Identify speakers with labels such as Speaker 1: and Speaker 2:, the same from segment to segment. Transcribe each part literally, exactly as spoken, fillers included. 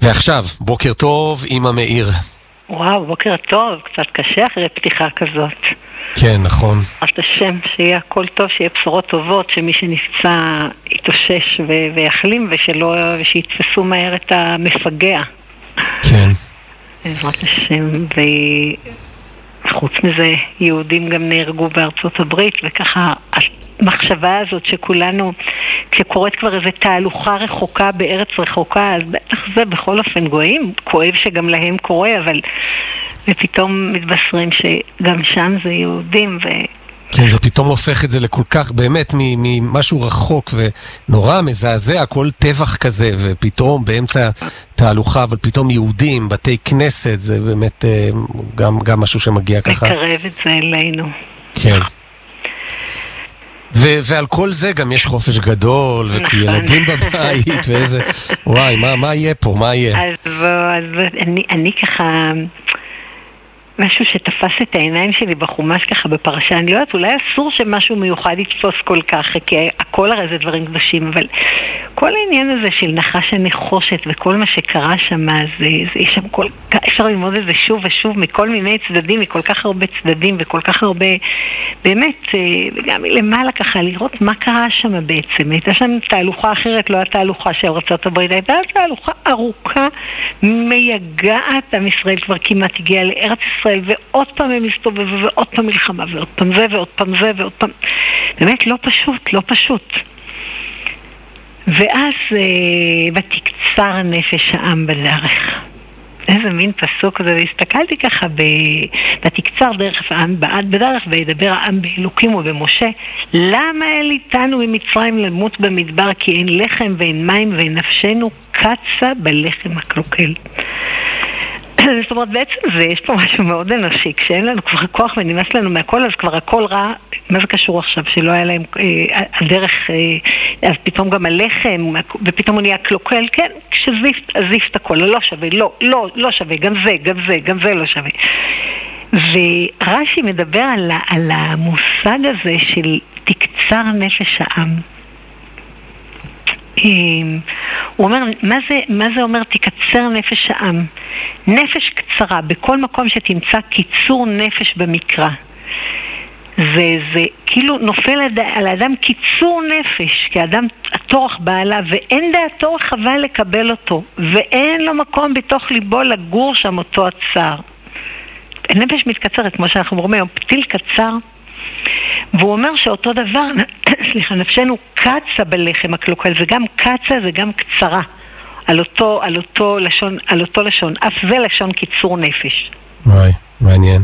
Speaker 1: ועכשיו, בוקר טוב, אמא מאיר.
Speaker 2: וואו, בוקר טוב, קצת קשה אחרי פתיחה כזאת.
Speaker 1: כן, נכון.
Speaker 2: אז השם, שיהיה הכל טוב, שיהיה בשורות טובות, שמי שנפצע יתאושש ו- ויחלים, ושלא, ושיתפסו מהר את המפגע.
Speaker 1: כן.
Speaker 2: בעזרת השם, וחוץ מזה, יהודים גם נהרגו בארצות הברית, וככה המחשבה הזאת שכולנו, כשקורית כבר איזו תהלוכה רחוקה בארץ רחוקה, אז בטח זה בכל אופן גויים, כואב שגם להם קורה, אבל ופתאום מתבשרים שגם שם זה יהודים ו...
Speaker 1: כן, זה פתאום הופך את זה לכל כך, באמת, ממשהו רחוק ונורא מזעזע, כל טבח כזה, ופתאום באמצע תהלוכה, אבל פתאום יהודים, בתי כנסת, זה באמת גם, גם משהו שמגיע ככה.
Speaker 2: מקרב את זה אלינו.
Speaker 1: כן. ו- ועל כל זה גם יש חופש גדול, וילדים בבית, ואיזה... וואי, מה, מה יהיה פה? מה יהיה?
Speaker 2: אז בוא, אז בוא, אני, אני ככה... משהו שתפס את העיניים שלי בחומש ככה בפרשה, אני לא יודעת, אולי אסור שמשהו מיוחד יתפוס כל כך, כי הכל הרי זה דברים קדושים, אבל כל העניין הזה של נחש הנחושת וכל מה שקרה שם, זה, זה, יש שם כל, אפשר ללמוד את זה שוב ושוב מכל מיני צדדים, מכל כך הרבה צדדים וכל כך הרבה, באמת, וגם מלמעלה ככה, לראות מה קרה שם בעצם. הייתה שם תהלוכה אחרת, לא התהלוכה של ארצות הברית, הייתה תהלוכה ארוכה, מייגעת, עם ישראל כבר כמעט הגיע לארץ ישראל, ועוד פעם הם הסתובבו, ועוד פעם מלחמה, ועוד פעם זה, ועוד פעם זה, ועוד פעם... באמת לא פשוט, לא פשוט. ואז ותקצר נפש העם בדרך. איזה מין פסוק הזה, הסתכלתי ככה, ותקצר דרך העם בעד בדרך, וידבר העם באלוקים ובמשה, למה אל איתנו ממצרים למות במדבר, כי אין לחם ואין מים, ואין נפשנו קצה בלחם הקלוקל. זאת אומרת, בעצם זה, יש פה משהו מאוד אנושי, כשאין לנו כבר כוח ונמאס לנו מהכל, אז כבר הכל רע. מה זה קשור עכשיו? שלא היה להם אה, הדרך, אה, אז פתאום גם הלחם, ופתאום הוא נהיה קלוקל, כן, כשזיפת, הזיפת הכל, לא שווה, לא, לא, לא שווה, גם זה, גם זה, גם זה לא שווה. ורש"י מדבר על, על המושג הזה של תקצר נפש העם. הוא אומר, מה זה, מה זה אומר תקצר נפש העם? נפש קצרה, בכל מקום שתמצא קיצור נפש במקרא. זה, זה כאילו נופל על האדם קיצור נפש, כי האדם התורך בעלה, ואין דעתו רחבה לקבל אותו, ואין לו מקום בתוך ליבו לגור שם אותו הצער. נפש מתקצרת, כמו שאנחנו אומרים היום, פתיל קצר, והוא אומר שאותו דבר, סליחה, נפשנו קצה בלחם הקלוקל, וגם קצה זה גם קצרה, על אותו, על אותו לשון, על אותו לשון, אף זה לשון קיצור נפש.
Speaker 1: וואי, מעניין.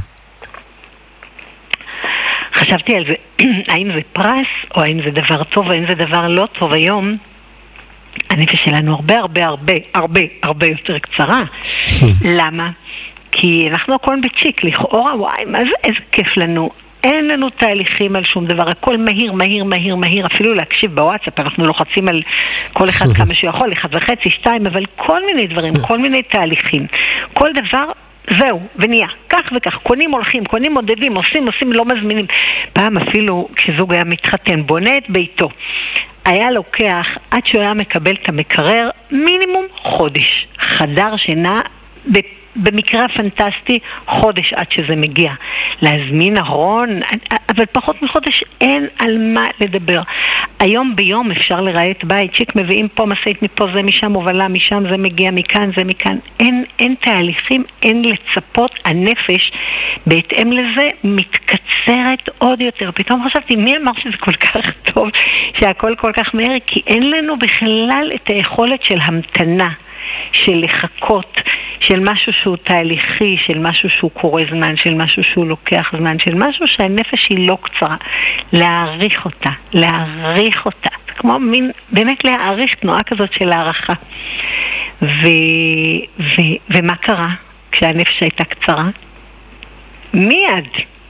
Speaker 2: חשבתי על זה, האם זה פרס, או האם זה דבר טוב, או האם זה דבר לא טוב. היום, הנפש שלנו הרבה הרבה הרבה הרבה הרבה יותר קצרה. למה? כי אנחנו הכל בצ'יק, לכאורה, וואי, מה זה, איזה כיף לנו. אין לנו תהליכים על שום דבר, הכל מהיר, מהיר, מהיר, מהיר, אפילו להקשיב בוואטסאפ, אנחנו לוחצים על כל אחד כמה שיכול, אחד וחצי, שתיים, אבל כל מיני דברים, כל מיני תהליכים. כל דבר, זהו, ונהיה, כך וכך, קונים הולכים, קונים מודדים, עושים, עושים, לא מזמינים. פעם אפילו, כשזוג היה מתחתן, בונה את ביתו, היה לוקח, עד שהוא היה מקבל את המקרר, מינימום חודש, חדר שינה, במקרה פנטסטי, חודש עד שזה מגיע. להזמין ארון, אבל פחות מחודש אין על מה לדבר. היום ביום אפשר לראיית בית, שיק מביאים פה מסעית מפה, זה משם הובלה, משם זה מגיע, מכאן זה מכאן. אין, אין תהליכים, אין לצפות. הנפש בהתאם לזה מתקצרת עוד יותר. פתאום חשבתי, מי אמר שזה כל כך טוב, שהכל כל כך מהר? כי אין לנו בכלל את היכולת של המתנה, של לחכות, של משהו שהוא תהליכי, של משהו שהוא קורה זמן, של משהו שהוא לוקח זמן, של משהו שהנפש היא לא קצרה. להעריך אותה, להעריך אותה. כמו מין, באמת להעריך תנועה כזאת של הערכה. ו, ו, ומה קרה כשהנפש הייתה קצרה? מיד.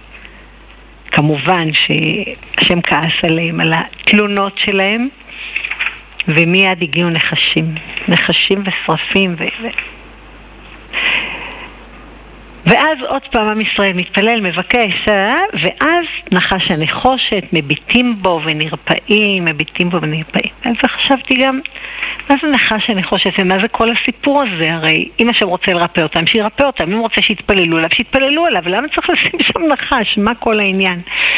Speaker 2: כמובן שהשם כעס עליהם, על התלונות שלהם, ומיד הגיעו נחשים, נחשים ושרפים ו... ואז עוד פעם עם ישראל מתפלל, מבקש, ואז נחש הנחושת, מביטים בו ונרפאים, מביטים בו ונרפאים. אז חשבתי גם, מה זה נחש הנחושת ומה זה כל הסיפור הזה? הרי אם השם רוצה לרפא אותם, שירפא אותם, אם הוא רוצה שיתפללו עליו, שיתפללו עליו, למה צריך לשים שם נחש? מה כל העניין?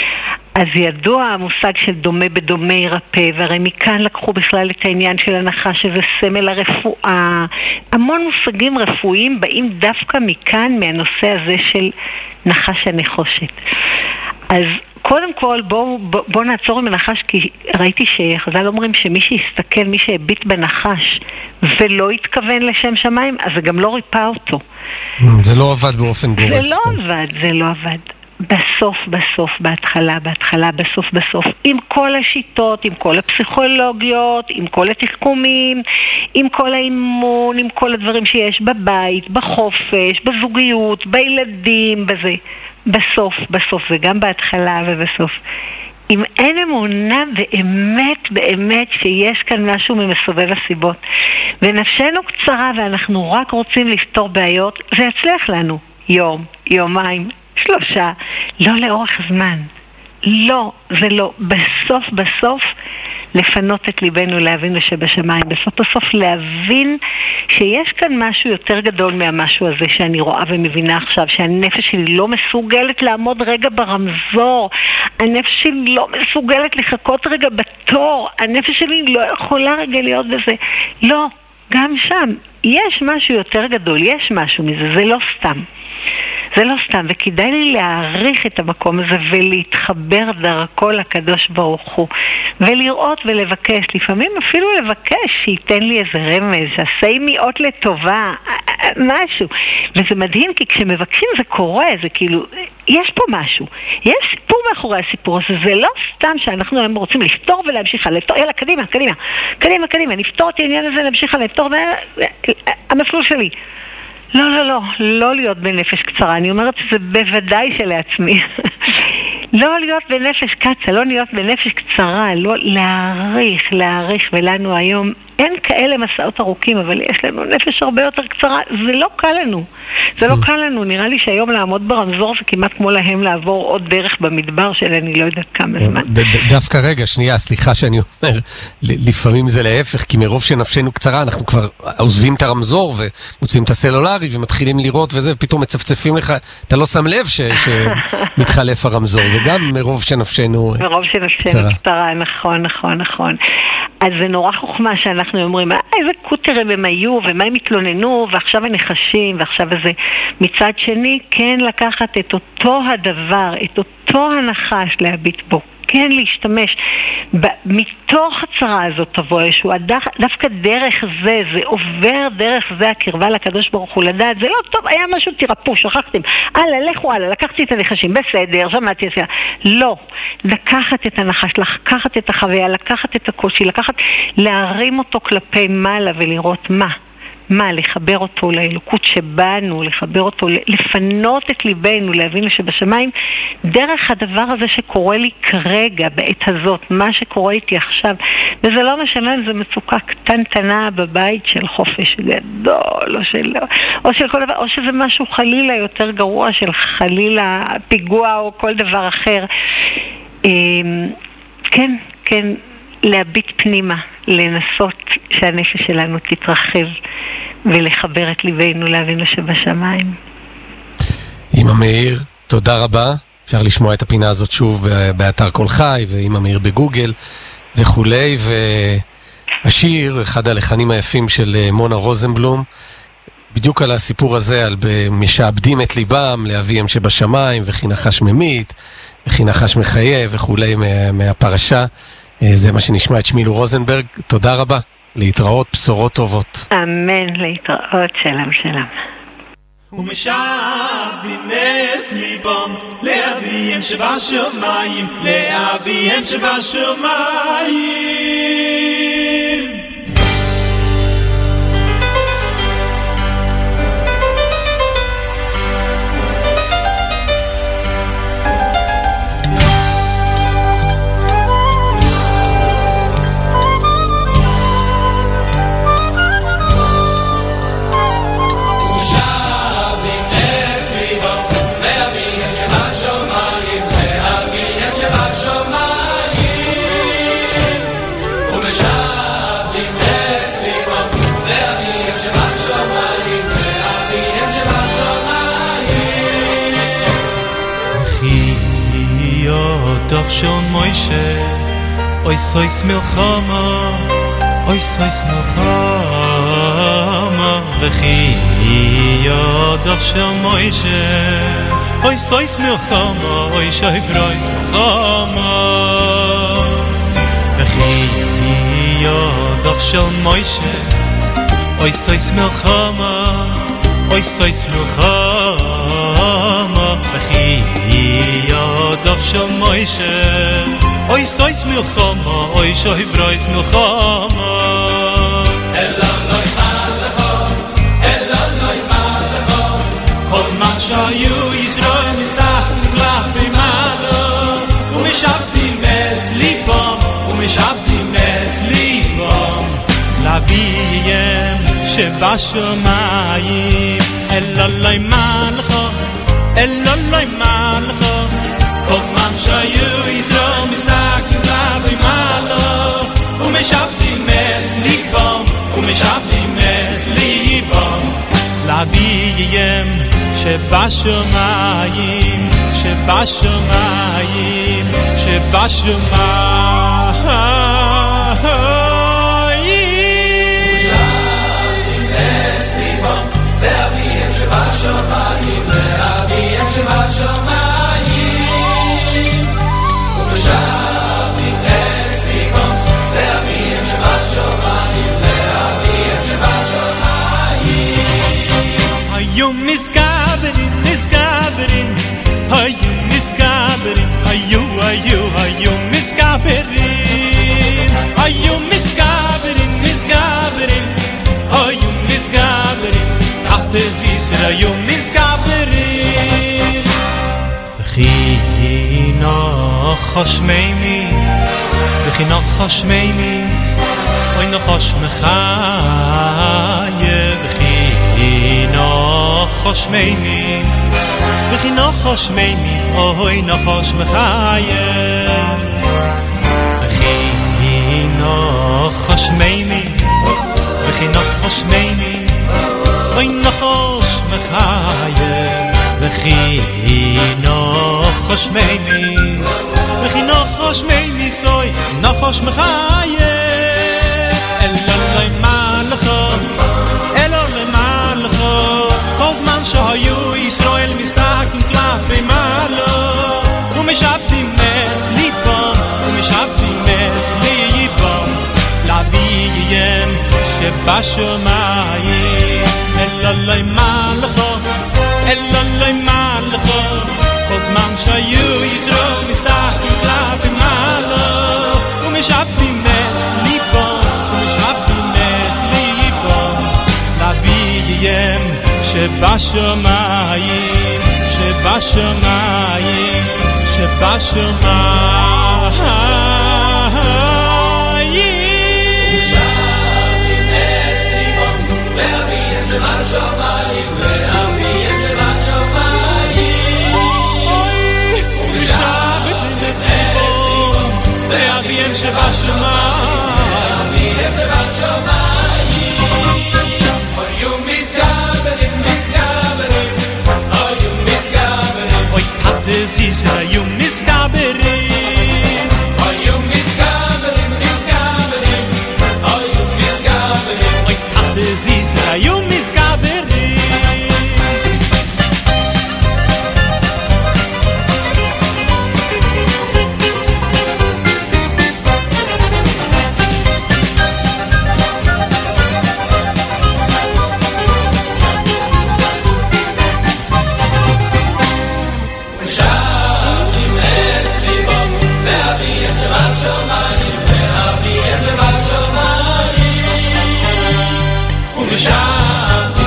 Speaker 2: אז ידוע המושג של דומה בדומה ירפא, והרי מכאן לקחו בכלל את העניין של הנחש, שזה סמל הרפואה. המון מושגים רפואיים באים דווקא מכאן, מהנושא הזה של נחש הנחושת. אז קודם כל בואו בוא, בוא נעצור עם הנחש, כי ראיתי שחז"ל אומרים שמי שיסתכל, מי שהביט בנחש ולא התכוון לשם שמיים, אז זה גם לא ריפא אותו.
Speaker 1: זה לא עבד באופן גורף.
Speaker 2: זה לא עבד, זה לא עבד. בסוף, בסוף, בהתחלה, בהתחלה, בסוף, בסוף, עם כל השיטות, עם כל הפסיכולוגיות, עם כל התחכומים, עם כל האימון, עם כל הדברים שיש בבית, בחופש, בזוגיות, בילדים, בזה. בסוף, בסוף, וגם בהתחלה ובסוף. אם אין אמונה באמת, באמת שיש כאן משהו ממסובב הסיבות, ונפשנו קצרה ואנחנו רק רוצים לפתור בעיות, זה יצליח לנו. יום, יומיים, שלושה, לא לאורך זמן. לא, זה לא. בסוף, בסוף, לפנות את ליבנו, להבין שבשמיים. בסוף, בסוף, להבין שיש כאן משהו יותר גדול מהמשהו הזה שאני רואה ומבינה עכשיו, שהנפש שלי לא מסוגלת לעמוד רגע ברמזור, הנפש שלי לא מסוגלת לחכות רגע בתור, הנפש שלי לא יכולה רגע להיות בזה. לא, גם שם. יש משהו יותר גדול, יש משהו מזה, זה לא סתם. זה לא סתם, וכדאי לי להעריך את המקום הזה ולהתחבר דרכו לקדוש ברוך הוא, ולראות ולבקש, לפעמים אפילו לבקש שייתן לי איזה רמז, שעשה מאות לטובה, משהו. וזה מדהים, כי כשמבקשים זה קורה, זה כאילו, יש פה משהו, יש סיפור מאחורי הסיפור הזה, זה לא סתם שאנחנו רוצים לפתור ולהמשיך הלאה, יאללה, קדימה, קדימה, קדימה, קדימה, נפתור את העניין הזה, נמשיך הלאה, נפתור, המסלול שלי. לא, לא, לא, לא להיות בנפש קצרה, אני אומרת שזה בוודאי שלעצמי. לא להיות בנפש קצה, לא להיות בנפש קצרה, לא להעריך, להעריך, ולנו היום אין כאלה מסעות ארוכים, אבל יש לנו נפש הרבה יותר קצרה, זה לא קל לנו, זה לא קל לנו, נראה לי שהיום לעמוד ברמזור זה כמעט כמו להם לעבור עוד דרך במדבר של אני לא יודעת כמה זמן.
Speaker 1: דווקא רגע, שנייה, סליחה שאני אומר, לפעמים זה להפך, כי מרוב שנפשנו קצרה, אנחנו כבר עוזבים את הרמזור ומוצאים את הסלולרי ומתחילים לראות וזה, ופתאום מצפצפים לך, אתה לא שם לב שמתחלף הרמזור, זה גם מרוב שנפשנו קצרה.
Speaker 2: מרוב שנפשנו קצרה, נכון, נכון, נכון. אז זה נורא חוכמה שאנחנו אומרים, אה, איזה קוטרים הם היו, ומה הם התלוננו, ועכשיו הם נחשים, ועכשיו איזה. מצד שני, כן לקחת את אותו הדבר, את אותו הנחש להביט בו. כן להשתמש ב- מתוך הצרה הזאת תבוא ישוע, דווקא דרך זה, זה עובר דרך זה הקרבה לקדוש ברוך הוא לדעת, זה לא טוב, היה משהו תירפו, שכחתם, הלאה, לכו הלאה, לקחתי את הנחשים, בסדר, שמעתי את זה, לא, לקחת את הנחש, לקחת את החוויה, לקחת את הקושי, לקחת, להרים אותו כלפי מעלה ולראות מה, מה, לחבר אותו לאלוקות שבאנו, לחבר אותו, לפנות את ליבנו, להבין שבשמיים, דרך הדבר הזה שקורה לי כרגע, בעת הזאת, מה שקורה איתי עכשיו, וזה לא משנה אם זה מצוקה קטנטנה בבית של חופש גדול, או, של, או של כל דבר, או שזה משהו חלילה יותר גרוע, של חלילה פיגוע או כל דבר אחר. כן, כן, להביט פנימה, לנסות שהנפש שלנו תתרחב ולחבר את ליבנו להבינו שבשמיים.
Speaker 1: אמא מאיר, תודה רבה. אפשר לשמוע את הפינה הזאת שוב באתר כל חי, ואמא מאיר בגוגל וכולי, והשיר, אחד הלחנים היפים של מונה רוזנבלום, בדיוק על הסיפור הזה, על משעבדים את ליבם לאביהם שבשמיים, וכי נחש ממית, וכי נחש מחיה וכולי מהפרשה. זה מה שנשמע את שמילו רוזנברג. תודה רבה, להתראות, בשורות טובות.
Speaker 2: אמן, להתראות, שלום שלום.
Speaker 3: ומשעבדים את ליבם לאביהם שבשמיים, לאביהם שבשמיים.
Speaker 4: Shabbat דוב של מוישה אוי סויס מלחמה אוי סויס מלחמה וכי ידוב של מוישה אוי סויס מלחמה אוי שוי ברויס מלחמה וכי ידוב של מוישה אוי סויס מלחמה אוי סויס מלחמה וכי ידוב של מוישה אוי סויס מלחמה אוי שוי ברויס מלחמה
Speaker 3: אלא לא ימלכו אלא לא ימלכו כל זמן שהיו ישראל מסתכלים כלפי מעלה ומשעבדים את ליבם ומשעבדים את ליבם לאביהם שבשמיים אלא לא ימלכו אלא לא ימלכו כל זמן שהיו ישראל מסתכלים כלפי מעלה ומשעבדים את ליבם ומשעבדים את ליבם לאביהם שבשמיים שבשמיים שבשמיים
Speaker 5: ומשעבדים את ליבם לאביהם שבשמיים לאביהם שבשמיים ומשעבדים את ליבם לאביהם שבשמיים לאביהם שבשמיים
Speaker 4: היו מסגברים מסגברים היו מסגברים היו היו היו מסגברים היו מסגברים מסגברים היו מסגברים תחתז ישראל היו מסגברים וכי נחש מימיס וכי נחש מימיס אוי נחש מחיה וכי נחש מימיס וכי נחש מימיס אוי נחש מחיה וכי נחש מימיס וכי נחש מימיס אוי נחש מחיה וכי נחש מימיס וכי נחש מימיס אוי נחש מחיה אלא לא ימלכו אלא לא ימלכו כל זמן שהיו ישראל מסתכלים כלפי מעלה ומשעבדים את ליבם ומשעבדים את ליבם לאביהם שבשמיים אלא לא ימלכו אלא לא ימלכו כל זמן שהיו ישראל מסתכלים כלפי מעלה ומשעבדים את ליבם ומשעבדים את ליבם לאביהם שבשמיים שבשמיים שבשמיים
Speaker 5: ומשעבדים את ליבם לאביהם שבשמיים לאביהם שבשמיים
Speaker 4: ומשעבדים את ליבם לאביהם שבשמיים
Speaker 5: לאביהם שבשמיים היו מסגברים מסגברים היו מסגברים
Speaker 4: אוי תחתז ישראל היו מסגברים
Speaker 5: היו מסגברים מסגברים היו מסגברים
Speaker 4: אוי תחתז ישראל היו מסגברים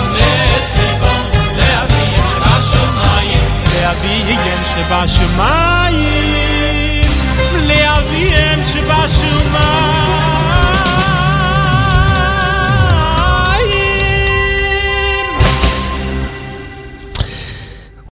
Speaker 4: בשמיים